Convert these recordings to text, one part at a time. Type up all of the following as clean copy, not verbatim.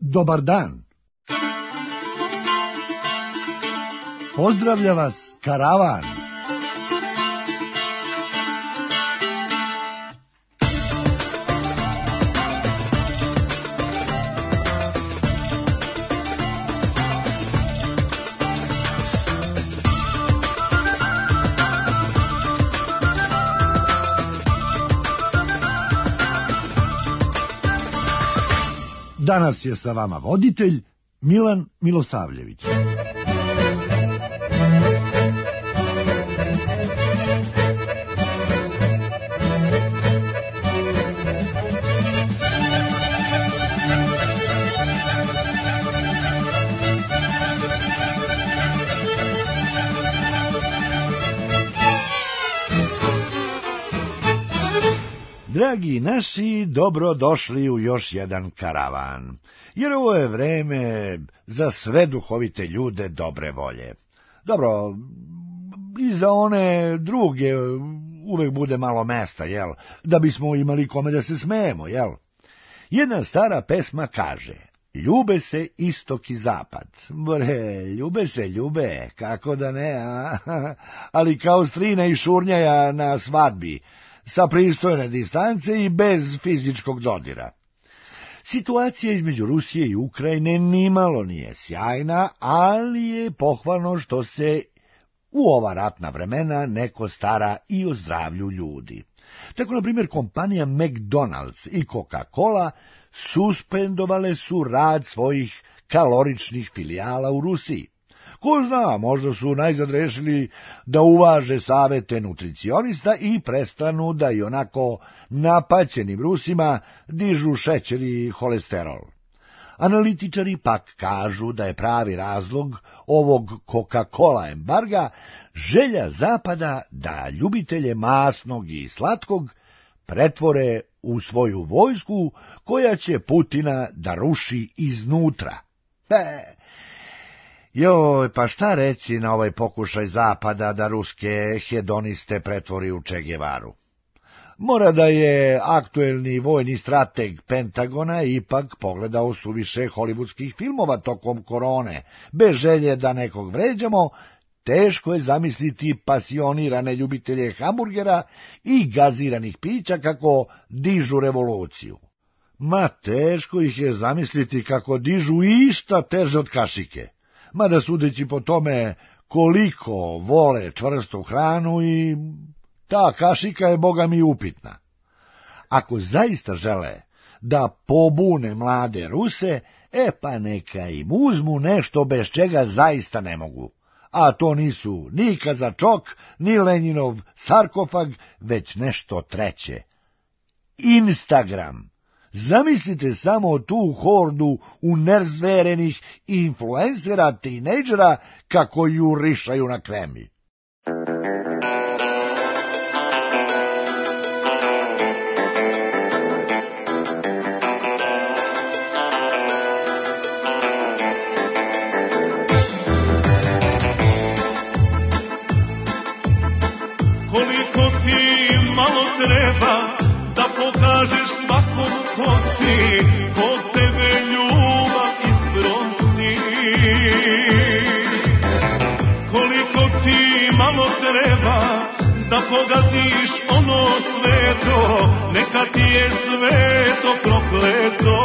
dobar dan. Pozdravlja vas karavan. Danas je sa vama voditelj Milan Milosavljević. Dragi naši, dobro došli u još jedan karavan, jer ovo je vreme za sve duhovite ljude dobre volje. Dobro, i za one druge uvek bude malo mesta, jel, da bismo imali kome da se smejemo, jel. Jedna stara pesma kaže: ljube se istok i zapad. Bre, ljube se, ljube, kako da ne, a? Ali kao strina i šurnjaja na svadbi, sa pristojne distance i bez fizičkog dodira. Situacija između Rusije i Ukrajine nimalo nije sjajna, ali je pohvalno što se u ova ratna vremena neko stara i o zdravlju ljudi. Tako, na primjer, kompanija McDonald's i Coca-Cola suspendovale su rad svojih kaloričnih filijala u Rusiji. Ko zna, možda su najzad rešili da uvaže savete nutricionista i prestanu da i onako napaćenim Rusima dižu šećer i holesterol. Analitičari pak kažu da je pravi razlog ovog Coca-Cola embarga želja Zapada da ljubitelje masnog i slatkog pretvore u svoju vojsku koja će Putina da ruši iznutra. Joj, pa šta reći na ovaj pokušaj Zapada da ruske hedoniste pretvori u Che Guevaru? Mora da je aktuelni vojni strateg Pentagona ipak pogledao suviše hollywoodskih filmova tokom korone. Bez želje da nekog vređamo, teško je zamisliti pasionirane ljubitelje hamburgera i gaziranih pića kako dižu revoluciju. Ma teško ih je zamisliti kako dižu išta teže od kašike. Mada sudeći po tome koliko vole čvrstu hranu, i ta kašika je boga mi upitna. Ako zaista žele da pobune mlade Ruse, pa neka im uzmu nešto bez čega zaista ne mogu. A to nisu ni Kazačok, ni Lenjinov sarkofag, već nešto treće. Instagram. Zamislite samo tu hordu unerzverenih influencera, tinejdžera, kako ju rišaju na kremi. Koliko ti malo treba da pokažeš svakom ko si, ko tebe ljubav isprosi. Koliko ti malo treba da pogaziš ono sveto, neka ti je sveto prokleto.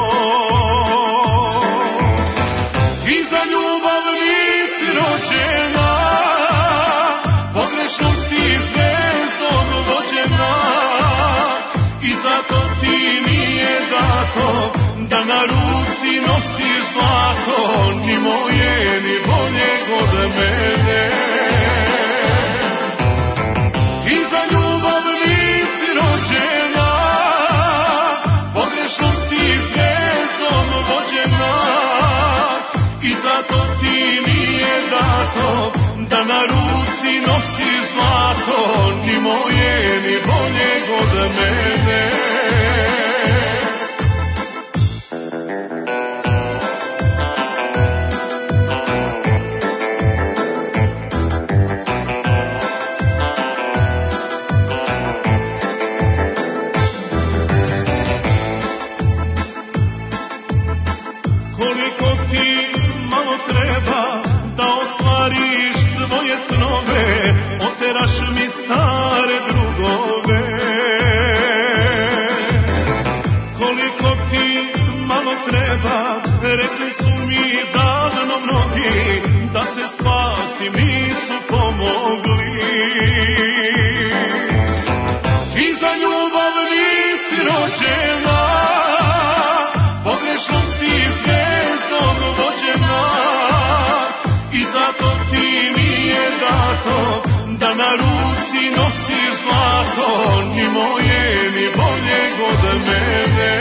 Ti za ljubav nisi rođena, pogrešnom si zvezdom vođena, i zato ti nije dato da na ruci nosiš zlato, ni moje, ni boljeg od mene. Ti za ljubav nisi rođena, pogrešnom si zvezdom vođena, i zato ti nije dato da na ruci nosiš zlato, ni moje, ni boljeg od mene. koliko ti malo treba da ostvariš svoje snove, oteraš mi stare drugove. Koliko ti malo treba, rekli su mi davno mnogi, da se spasim nisu pomogli. Ti za ljubav nisi rođena, pogrešno si zvezdom vođena, i zato ti nije dato da na ruci nosiš zlato, ni moje ni boljeg od mene.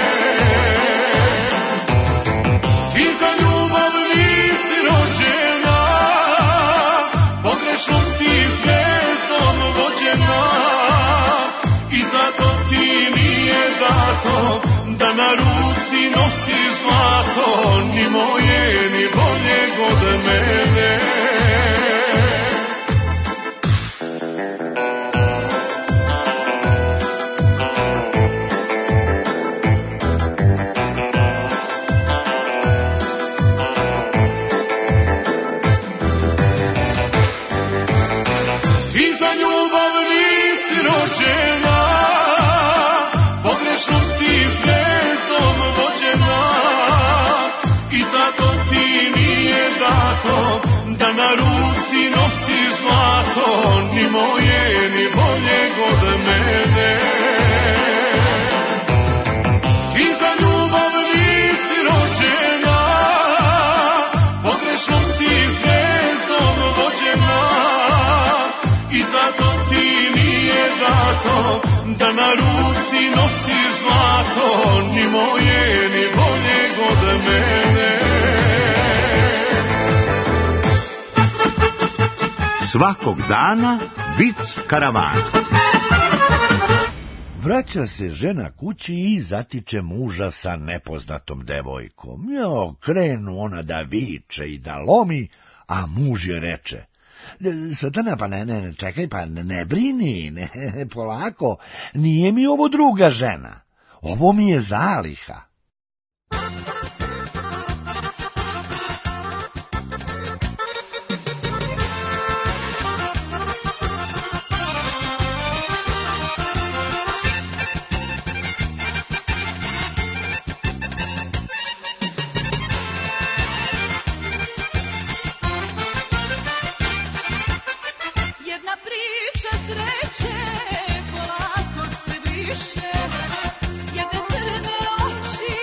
Ti za ljubav nisi rođena, pogrešno si zvezdom vođena, i zato ti nije dato da na ruci nosiš zlato, ni moje ni boljeg od mene. Ti za ljubav nisi rođena, pogrešno si zvezdom vođena, i zato ti nije dato da na ruci nosiš zlato, ni moje ni boljeg od mene. Ti za ljubav nisi rođena, pogrešno si zvezdom vođena, i zato ti nije dato da na ruci nosiš zlato, ni moje ni boljeg od mene. Svakog dana vic karavan. Vraća se žena kući i zatiče muža sa nepoznatom devojkom. Krenu ona da viče i da lomi, a muž je reče: Svetlana, pa ne, čekaj, pa ne brini, ne, polako, nije mi ovo druga žena, ovo mi je zaliha. Polako se briše, jedne crne oči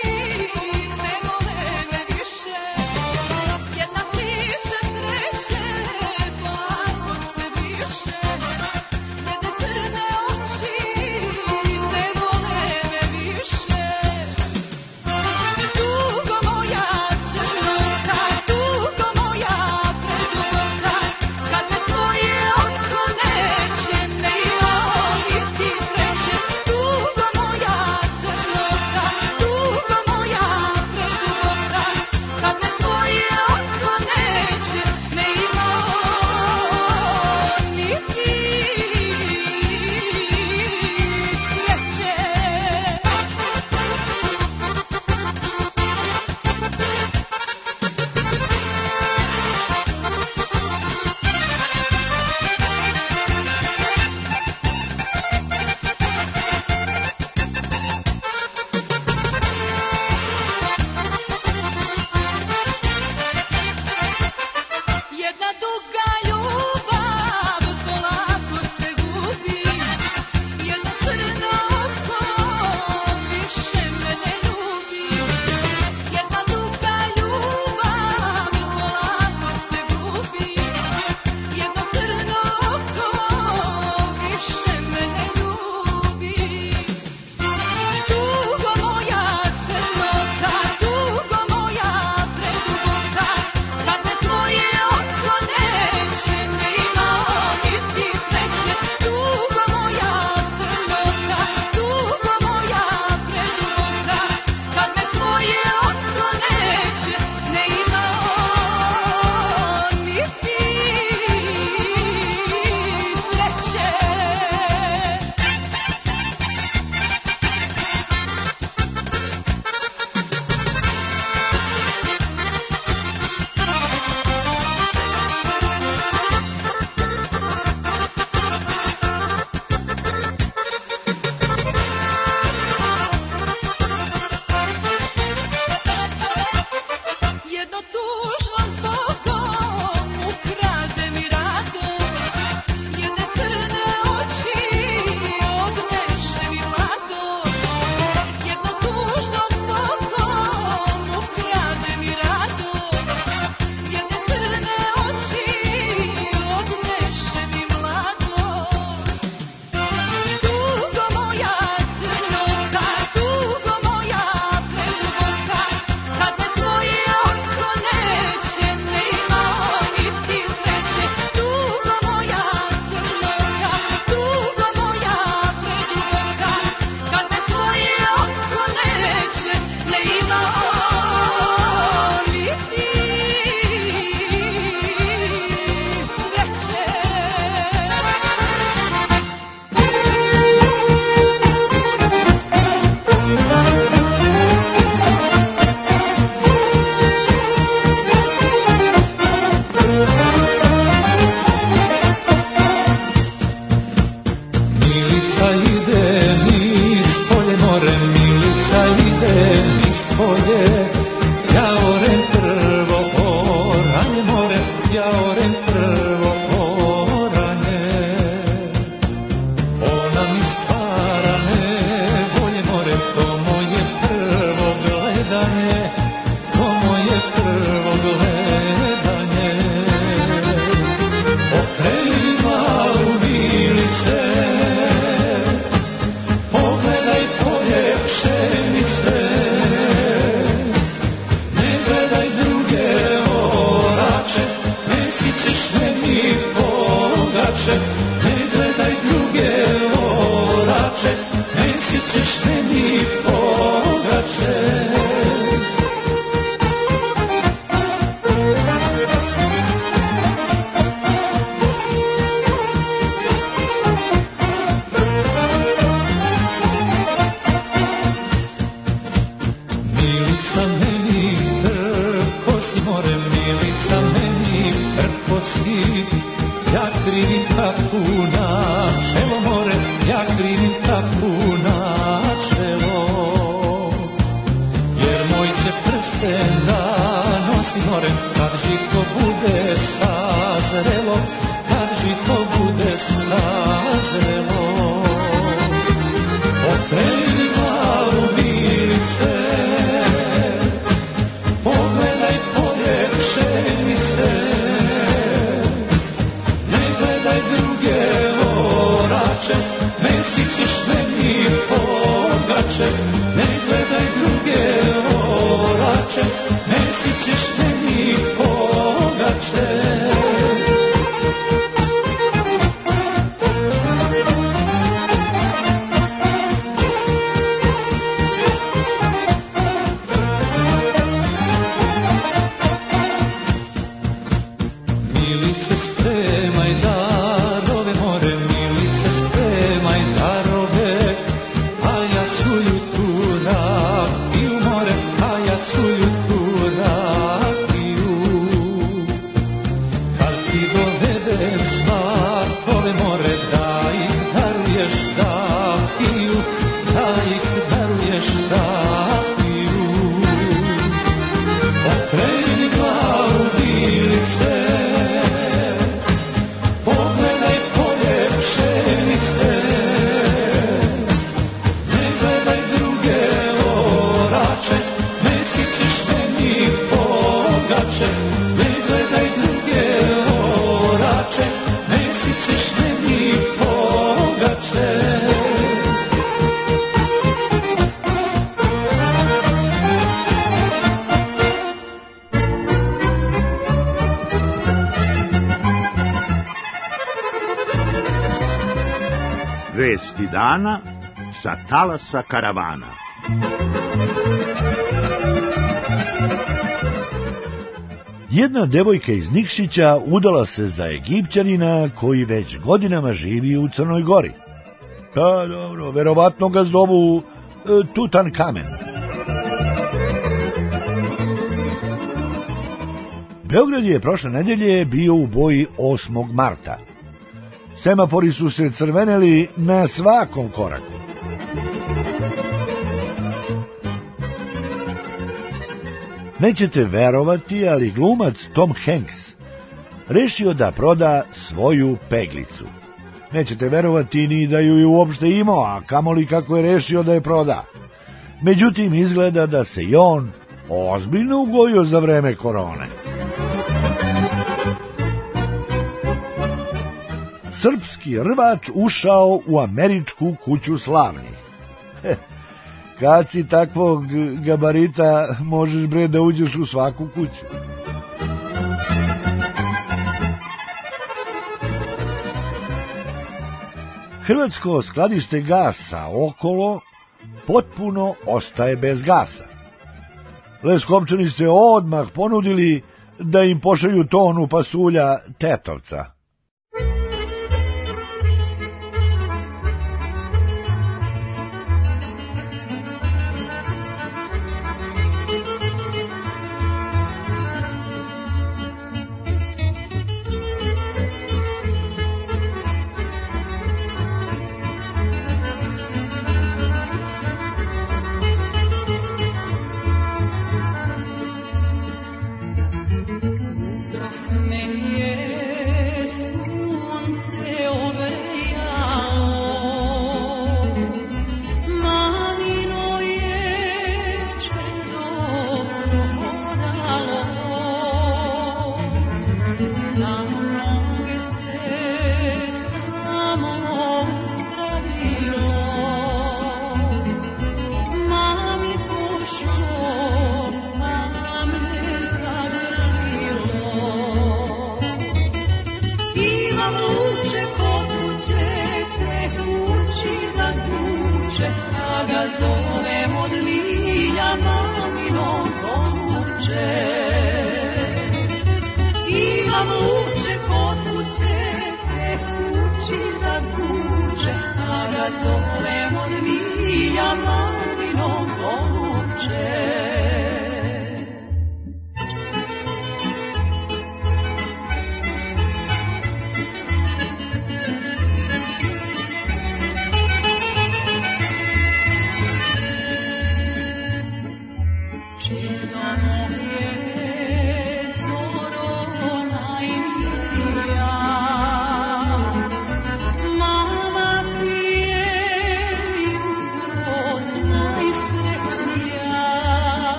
nosi, ja krivim kapu na čelo more, ja krivim kapu na čelo. Jer moj će prsten da nosi more, kad žito bude sazrelo, kad žito bude sazrelo. Okreni glavu milice, pogledaj polje pšenice, ne gledaj druge orače, mesit ćeš meni pogače, ne gledaj druge orače, mesit ćeš meni pogače. Vesti dana sa talasa karavana. Jedna devojka iz Nikšića udala se za Egipćanina koji već godinama živi u Crnoj Gori. Pa dobro, verovatno ga zovu Tutankamen. Beograd je prošle nedelje bio u boji 8. marta. Semafori su se crveneli na svakom koraku. Nećete verovati, ali glumac Tom Hanks rešio da proda svoju peglicu. Nećete verovati ni da ju je uopšte imao, a kamoli kako je rešio da je proda. Međutim, izgleda da se i on ozbiljno ugojio za vreme korone. Srpski rvač ušao u američku kuću slavnih. Kad si takvog gabarita, možeš bre da uđeš u svaku kuću. Hrvatsko skladište gasa okolo potpuno ostaje bez gasa. Leskovčani se odmah ponudili da im pošalju tonu pasulja Tetovca. Me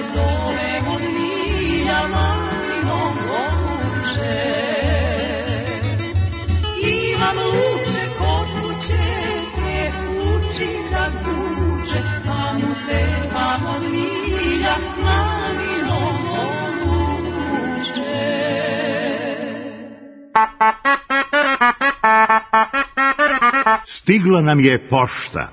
zovemo milja malinom luče. Imam luče kod kuće, te kući da kuće, a mu trebamo milja malinom luče. Stigla nam je pošta.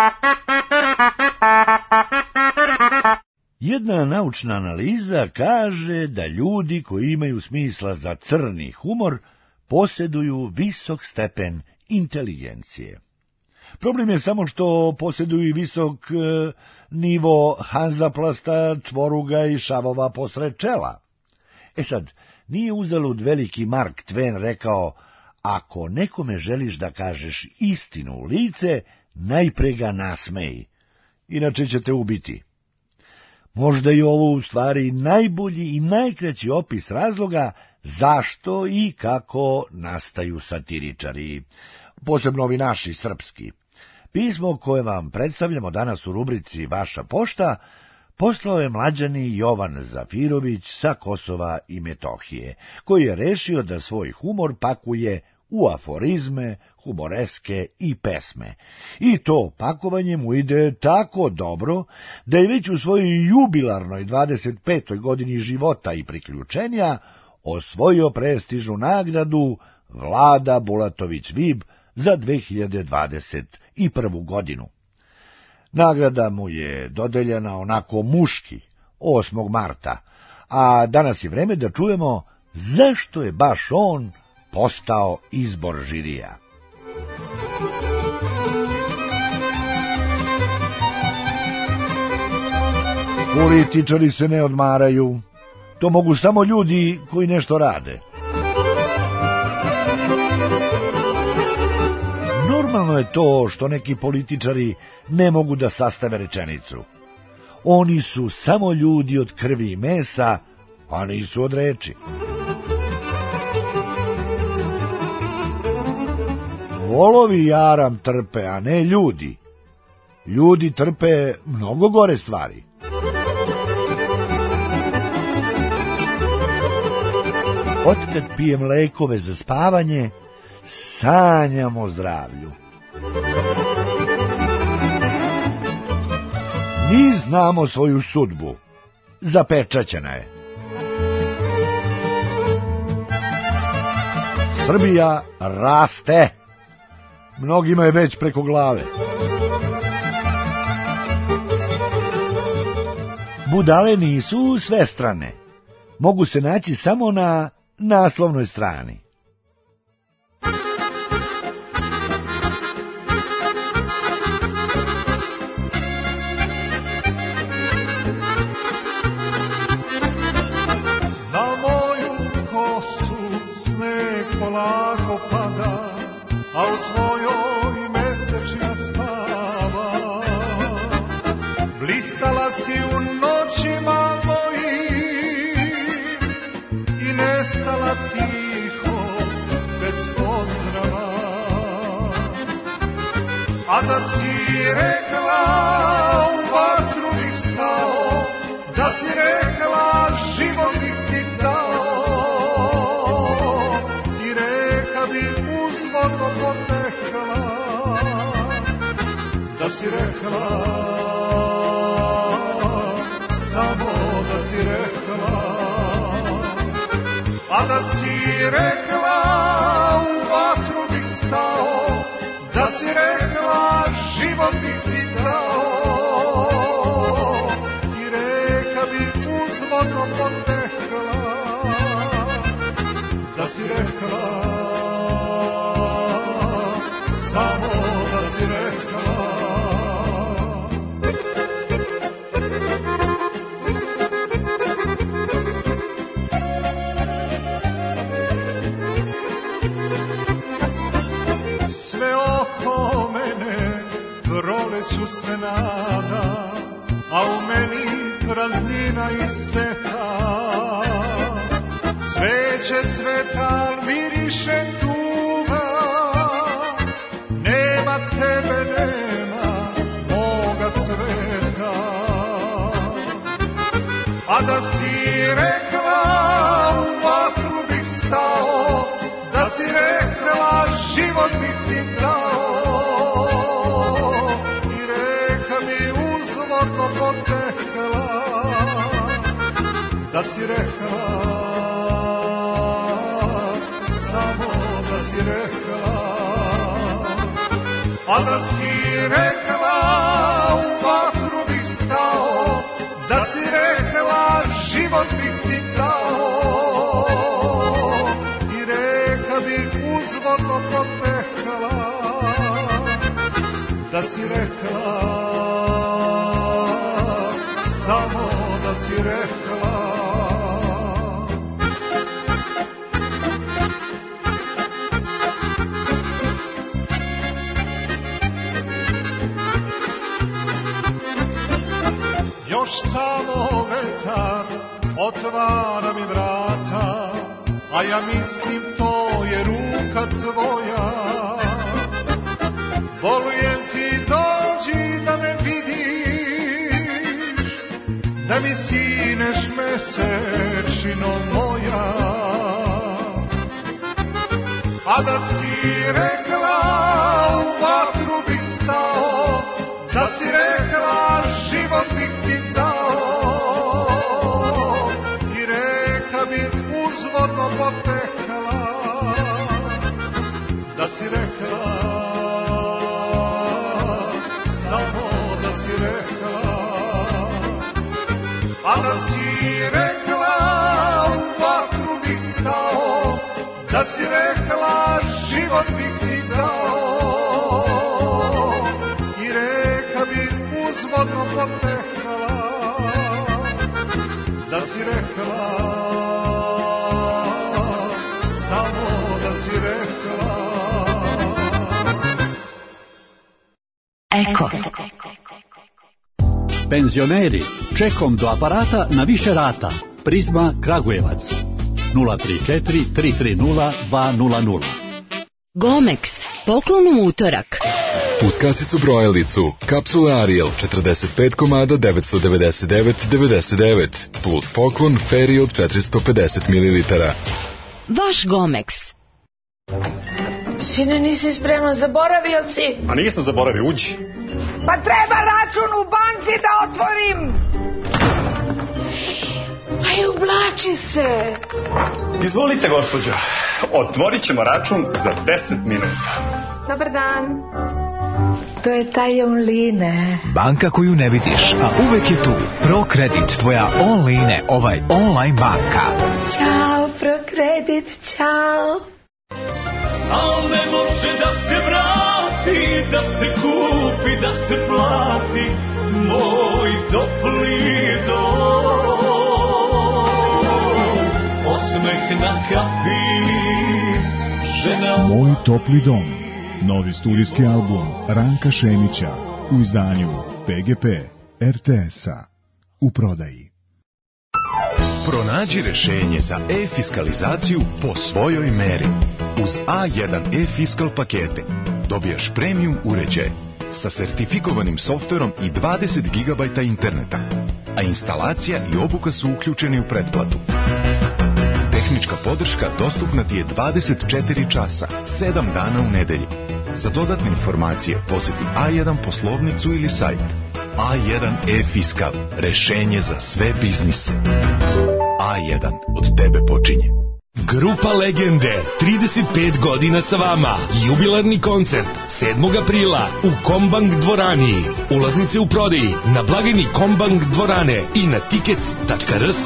Jedna naučna analiza kaže da ljudi koji imaju smisla za crni humor posjeduju visok stepen inteligencije. Problem je samo što posjeduju i visok nivo hanzaplasta, čvoruga i šavova posred čela. Sad, nije uzalud veliki Mark Twain rekao: ako nekome želiš da kažeš istinu u lice, najpre ga nasmeji, inače će te ubiti. Možda je ovo u stvari najbolji i najkraći opis razloga zašto i kako nastaju satiričari, posebno ovi naši srpski. Pismo koje vam predstavljamo danas u rubrici Vaša pošta poslao je mlađani Jovan Zafirović sa Kosova i Metohije, koji je rešio da svoj humor pakuje u aforizme, humoreske i pesme. I to pakovanje mu ide tako dobro da je već u svojoj jubilarnoj 25. godini života i priključenja osvojio prestižnu nagradu Vlada Bulatović-Vib za 2021. godinu. Nagrada mu je dodeljena onako muški, 8. marta, a danas je vreme da čujemo zašto je baš on postao izbor žirija. Političari se ne odmaraju, to mogu samo ljudi koji nešto rade. Normalno je to što neki političari ne mogu da sastave rečenicu. Oni su samo ljudi od krvi i mesa, a nisu od reči. Volovi jaram trpe, a ne ljudi. Ljudi trpe mnogo gore stvari. Otkad pijem lekove za spavanje, sanjam o zdravlju. Mi znamo svoju sudbu. Zapečaćena je. Srbija raste. Mnogima je već preko glave. Budale nisu svestrane. Mogu se naći samo na naslovnoj strani. Za moju kosu sneg polako pada, a u tvojoj mesečina spava. Blistala si u noćima mojim i nestala tiho bez pozdrava. A da si rekla u vatru bih stao, da si rekla život bih ti dao i reka bi uzvodno potekla. Da si rekla, samo da si rekla, a da si rekla u vatru bih stao, da si rekla život bih ti dao i reka bi uzvodno potekla. Da si rekla, samo da si rekla. Sve oko mene proleću se nada, a u meni praznina i seta. Cveće cveta, miriše tuga, nema tebe, nema moga cveta. da si rekla, samo da si rekla, a da si rekla u vatru bih stao, da si rekla život bih ti dao i reka bih uzvodno potekala, da si rekla, samo da si rekla. Još samo vetar otvara mi vrata, a ja mislim to je ruka tvoja. Volujem ti dođi da me vidiš, da mi sineš mesečino moja. A da si rekla u vatru bih stao, da si rekla život bih ti dao i reka bih uzvodno potekala, da si rekla, samo da si rekla, a da si rekla u vatru bih stao, da si rekla život bih ti dao i reka bih uzvodno potekala, da si rekla, samo da si rekla. Eko. Penzioneri, čekom do aparata na više rata. Prizma Kragujevac 034 330 200. Gomex, poklon u utorak. Uz kasicu brojalicu, kapsule Ariel 45 komada 999,99 plus poklon Feri od 450 ml. Vaš Gomex. Sine, nisi spreman, zaboravio si. A nisam zaboravio, uđi. Pa treba račun u banci da otvorim. Aj, oblači se. Izvolite, gospođo. Otvorit ćemo račun za 10 minuta. Dobar dan. To je taj online. Banka koju ne vidiš, a uvek je tu. ProKredit, tvoja online, online banka. Ćao, ProKredit, ćao. Al ne može da se vrati, da se kupi, da se plati moj topli dom. Osmeh na kapi, žena... Moj topli dom, novi studijski album Ranka Šemića u izdanju PGP RTS-a u prodaji. Pronađi rešenje za e-fiskalizaciju po svojoj meri. Uz A1 e-fiskal pakete dobijaš premium uređaj sa sertifikovanim softverom i 20 GB interneta, a instalacija i obuka su uključeni u pretplatu. Tehnička podrška dostupna ti je 24 časa, 7 dana u nedelji. Za dodatne informacije posjeti A1 poslovnicu ili sajt. A1 e-fiskal, rešenje za sve biznise. A1 od tebe počinje. Grupa Legende, 35 godina sa vama. Jubilarni koncert 7. aprila u Kombank dvorani. Ulaznice u prodaji na blagajni Kombank dvorane i na tickets.rs.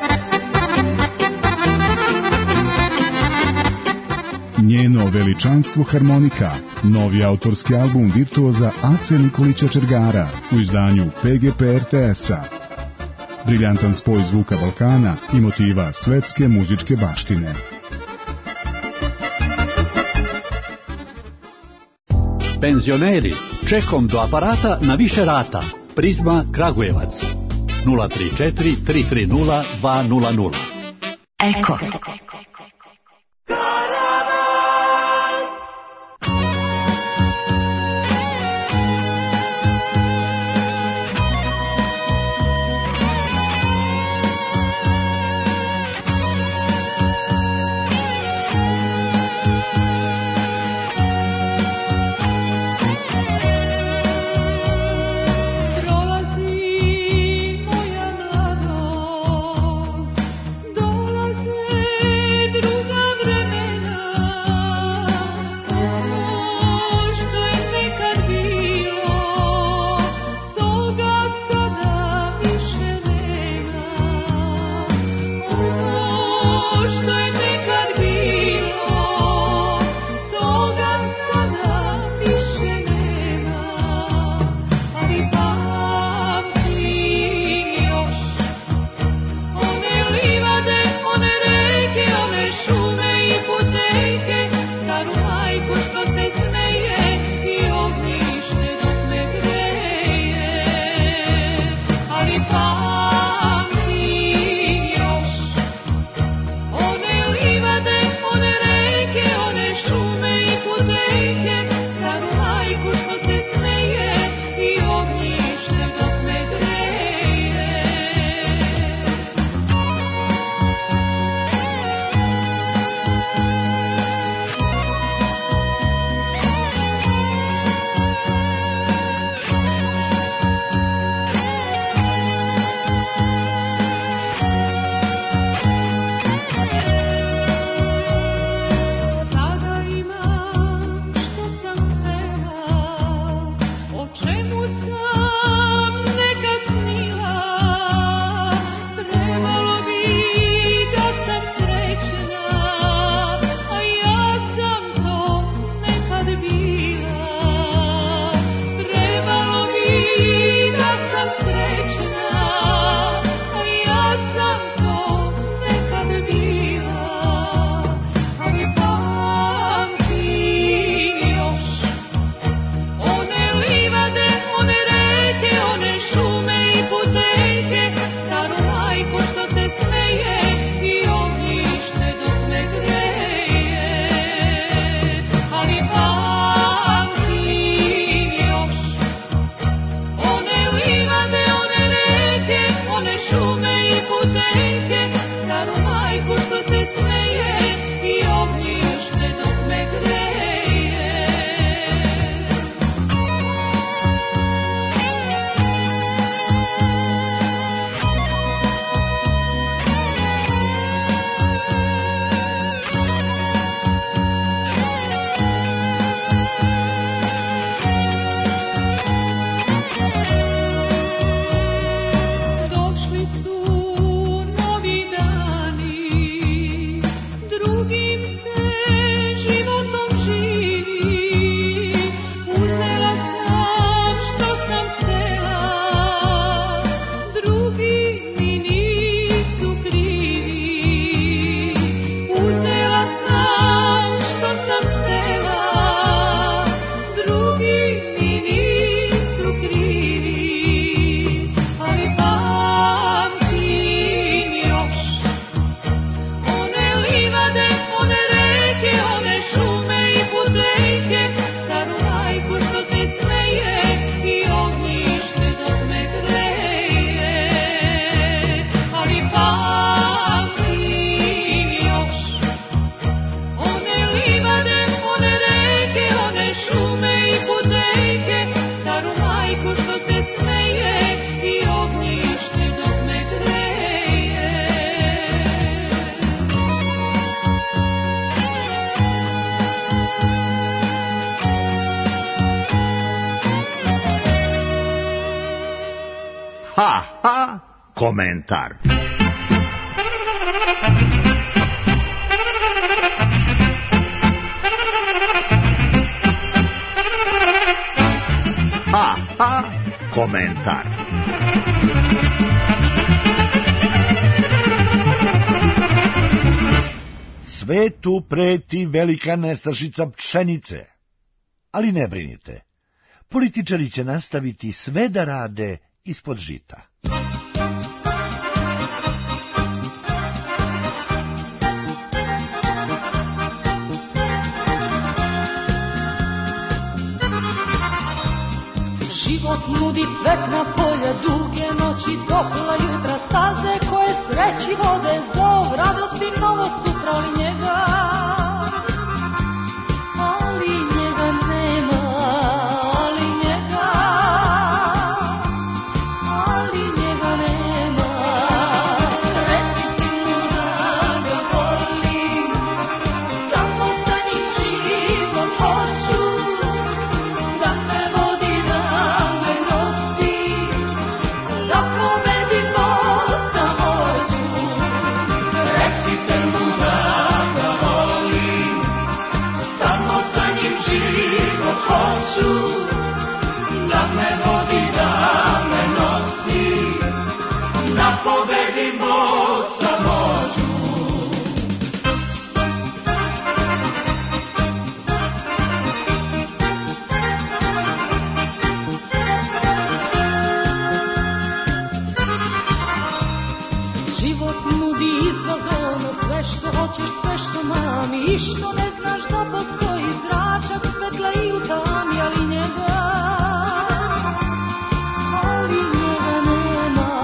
Njeno veličanstvo harmonika, novi autorski album virtuoza Ace Nikolića Čergara u izdanju PGP RTS-a. Briljantan spoj zvuka Balkana i motiva svetske muzičke baštine. Penzioneri, čekom do aparata na više rata. Prizma Kragujevac 034 330 200. Eko. Prolazi moja mladost Ha, ha, komentar. Ha, ha, komentar. Svetu preti velika nestašica pšenice. Ali ne brinite, političari će nastaviti sve da rade ispod žita. Život nudi cvetna polja, duge noći, topla jutra, staze koje sreći vode, zov, radost i novost sutra, ali njega nema, ali njega nema. Recite mu da ga volim, samo sa njim život hoću, da me vodi, da me nosi, da pobedimo samoću. Recite mu da ga volim, samo sa njim život hoću, da me vodi, da me nosi, da pobedimo samoću. Život nudi izazovno, sve što hoćeš, sve što mami, i što ne znaš da postoji zračak svetla i u tami, ali njega nema,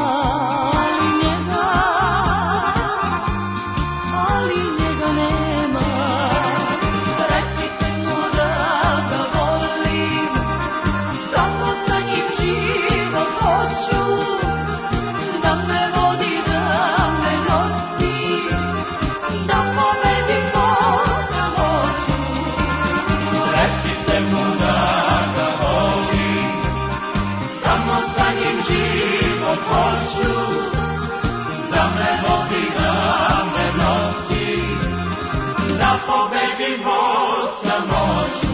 ali njega nema. Recite mu da ga volim, samo sa njim život hoću, da me vodi, da me nosi, da pobedimo samoću. Recite mu da ga volim, samo sa njim život hoću, da me vodi, da me nosi, da pobedimo samoću.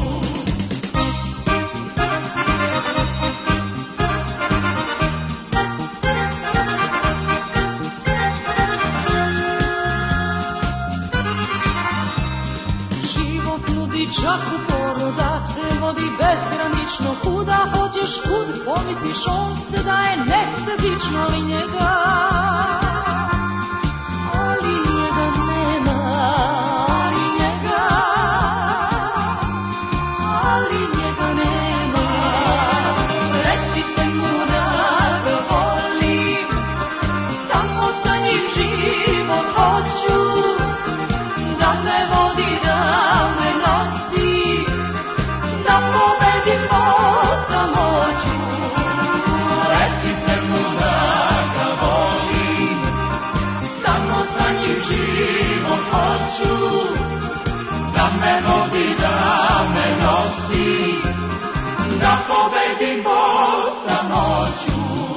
Život nudi čak u poru, da te vodi bezgranično, kuda hoćeš, kud pomisliš, on se daje nesebično, ali njega nema, ali njega nema. Recite mu da ga volim, samo sa njim život hoću, da me vodi, da me nosi, da pobedimo samoću. Recite mu da ga volim, samo sa njim život hoću, da me vodi, da me nosi, da pobedimo samoću.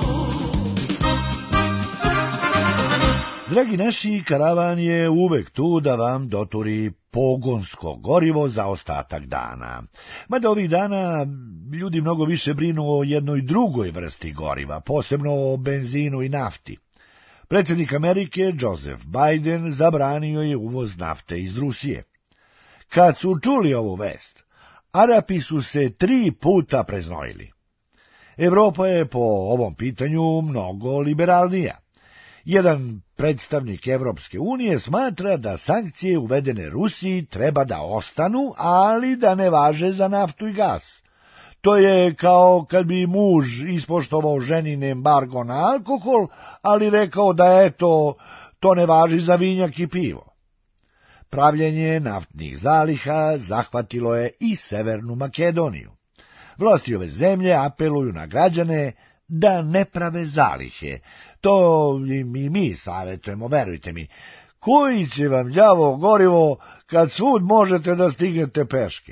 Dragi naši, karavan je uvek tu da vam doturi pogonsko gorivo za ostatak dana. Mada ovih dana ljudi mnogo više brinu o jednoj drugoj vrsti goriva, posebno o benzinu i nafti. Predsjednik Amerike, Joseph Biden, zabranio je uvoz nafte iz Rusije. Kad su čuli ovu vest, Arapi su se 3 puta preznojili. Evropa je po ovom pitanju mnogo liberalnija. Jedan predstavnik Evropske unije smatra da sankcije uvedene Rusiji treba da ostanu, ali da ne važe za naftu i gas. To je kao kad bi muž ispoštovao ženin embargo na alkohol, ali rekao da eto, to ne važi za vinjak i pivo. Pravljenje naftnih zaliha zahvatilo je i Severnu Makedoniju. Vlasti ove zemlje apeluju na građane da ne prave zalihe. To im i mi savjetujemo, verujte mi. Koji će vam đavo gorivo kad svud možete da stignete peške?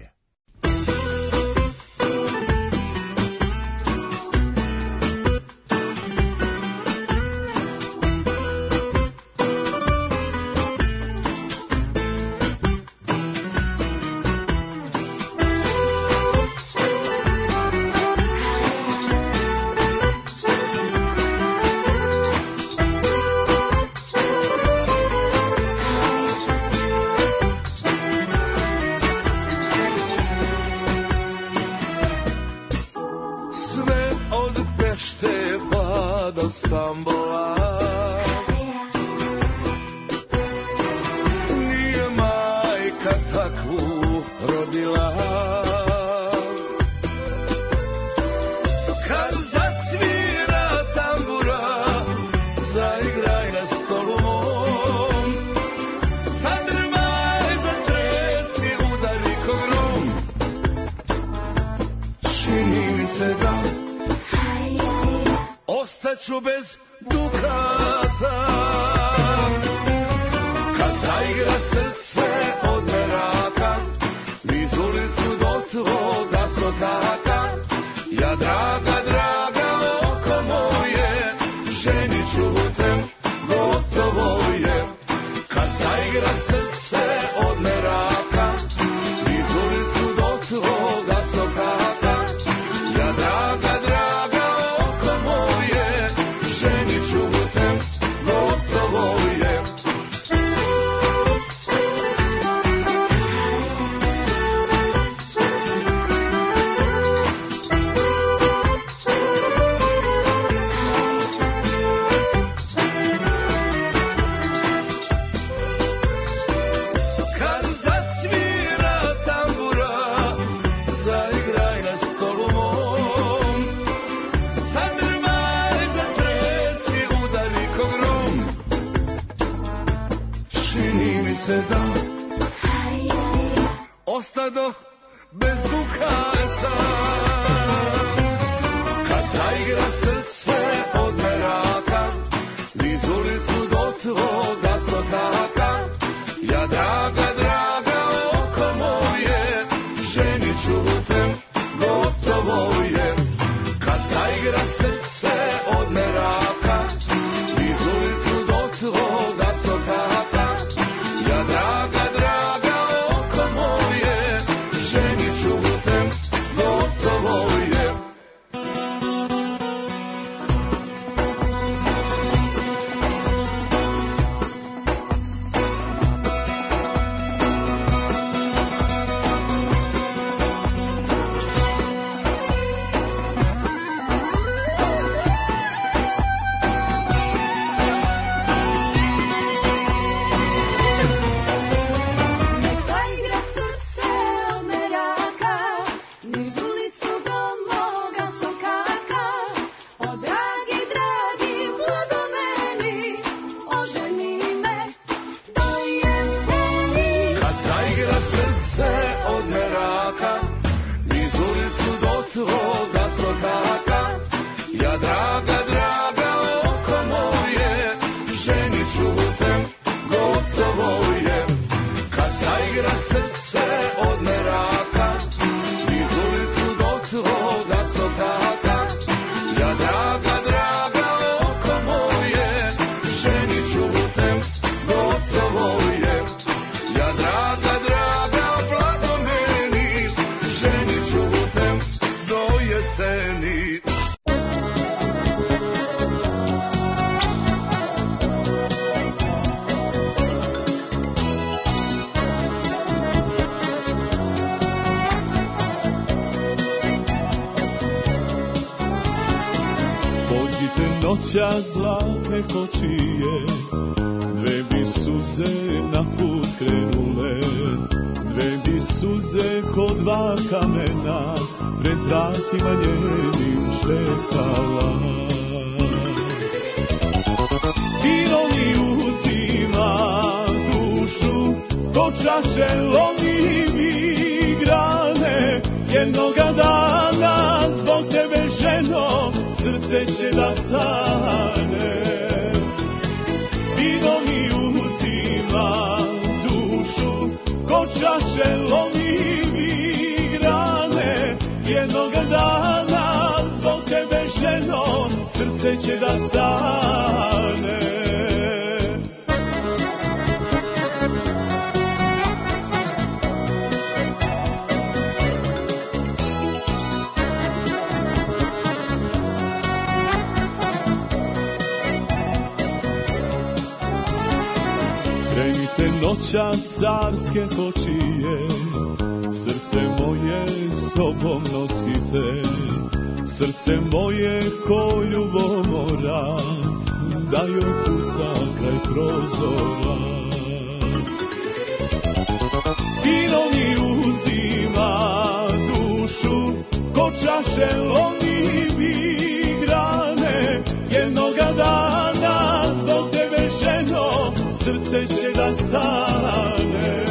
do Stambola. Nije majka takvu rodila. Kad zasvira tambura, zaigraj na stolu mom. Zadrmaj, zatresi, udari ko grom. Čini mi se da ostaću bez dukata. Kad zaigra srce od meraka, niz ulicu do tvoga sokaka. Ja draga, draga, oko moje, ženit ću te, gotovo je. Kad zaigra srce od meraka, niz ulicu do tvoga sokaka. Ja draga, draga, oko moje, ženit ću te, gotovo je. Kad zasvira tambura, zaigraj na stolu mom. Zadrmaj, zatresi, udari ko grom. Čini mi se da ostadoh bez dukata. Kad zaigra srce od meraka, niz ulicu do tvoga sokaka. Ja draga, draga, oko moje, ženit ću te, gotovo je. Kad zaigra srce od meraka, niz ulicu do tvoga sokaka. Ja draga, draga, oko moje, ženit ću te, gotovo je. Nek zaigra srce od meraka, niz ulicu do moga sokaka. O dragi, dragi, mlado meni, oženi me, dojem teni. Kad zaigra srce od meraka, niz ulicu do tvoga sokaka. Ja draga, draga, oko moje, ženit ću te, gotovo je. Kad zaigra srce od meraka, niz ulicu do tvoga sokaka. Ja draga, draga, oko moje, ženit ću te, gotovo je. Ja draga, draga, blago meni, ženit ću te do jeseni. Pođite noćas zlatne kočije, dve bi suze na put krenule, dve bi suze ko dva kamena pred vratima njenim šetala. Vino mi uzima dušu, ko čaše lomi mi grane, jednoga dana zbog tebe, ženo, srce će da stane. Vino mi uzima dušu, ko čaše lomi mi grane, jednoga dana zbog tebe, ženo, srce će da stane. Krenite noćas carske kočije, srce moje sobom nosite, srce moje ko ljubomora, kuca kraj prozora. Vino mi uzima dušu, ko čaše lomi mi grane. Jednoga dana zbog tebe, ženo, srce će da stane.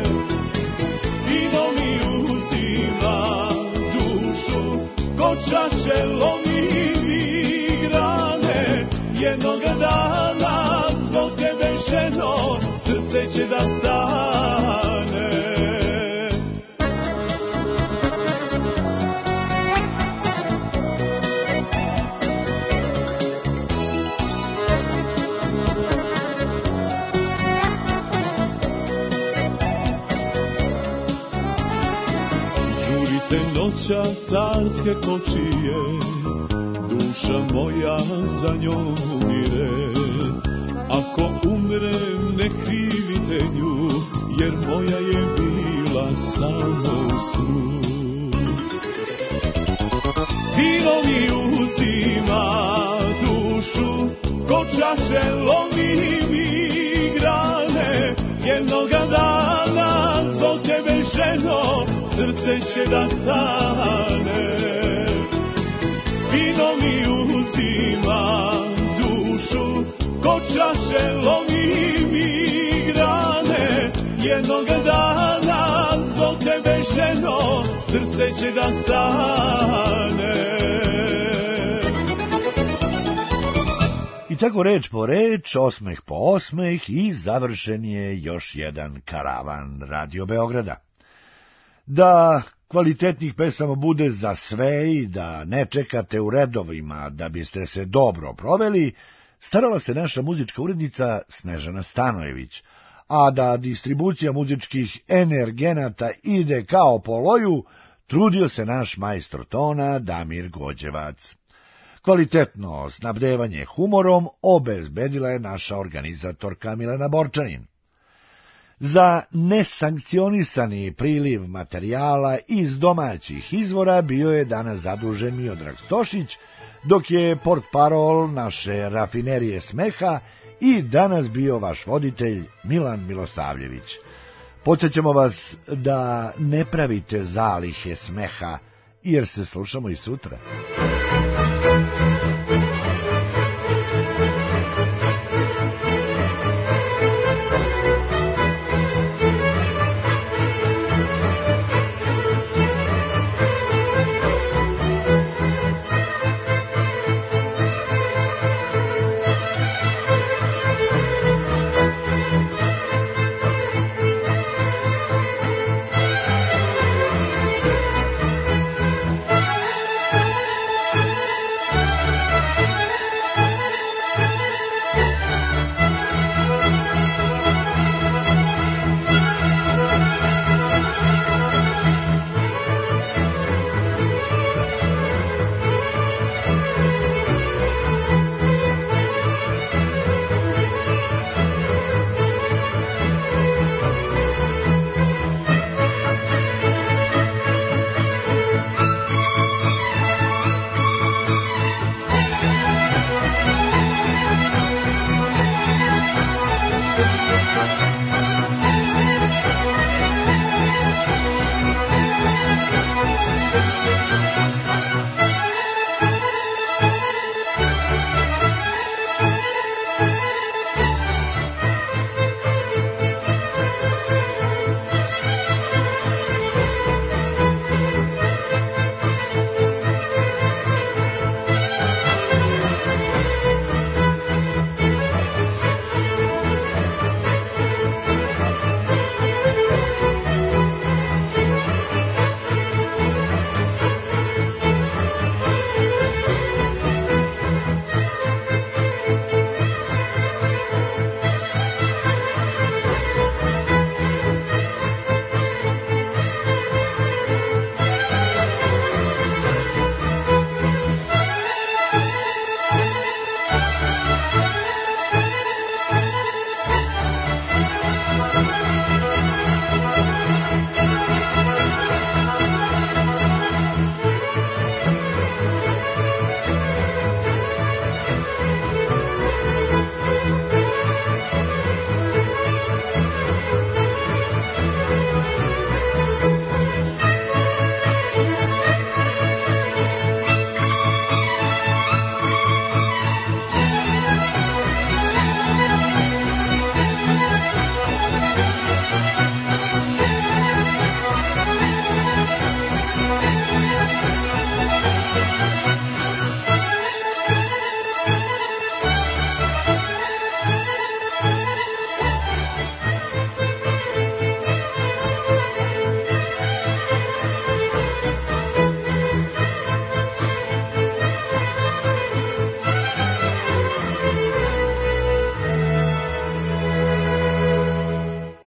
Vino mi uzima dušu, ko čaše lomi mi grane. Jednoga dana zbog tebe, ženo, srce će da stane. Žurite noća carske kočije, duša moja za njom umire. Ako umrem ne krivite nju, jer moja je bila samo u snu. Vino mi uzima dušu, ko čaše lomi mi grane. Jednoga dana zbog tebe, ženo, srce će da stane. Vino mi uzima dušu, ko čaše lomi mi grane. Jednoga dana zbog tebe, ženo, srce će da stane. I tako reč po reč, osmeh po osmeh i završen je još jedan karavan Radio Beograda. Da kvalitetnih pesama bude za sve i da ne čekate u redovima da biste se dobro proveli, starala se naša muzička urednica Snežana Stanojević, a da distribucija muzičkih energenata ide kao po loju, trudio se naš majstor tona Damir Gođevac. Kvalitetno snabdevanje humorom obezbedila je naša organizatorka Milena Borčanin. Za nesankcionisani priliv materijala iz domaćih izvora bio je danas zadužen Miodrag Stošić, dok je portparol naše rafinerije smeha i danas bio vaš voditelj Milan Milosavljević. Podsjećamo vas da ne pravite zalihe smeha, jer se slušamo i sutra.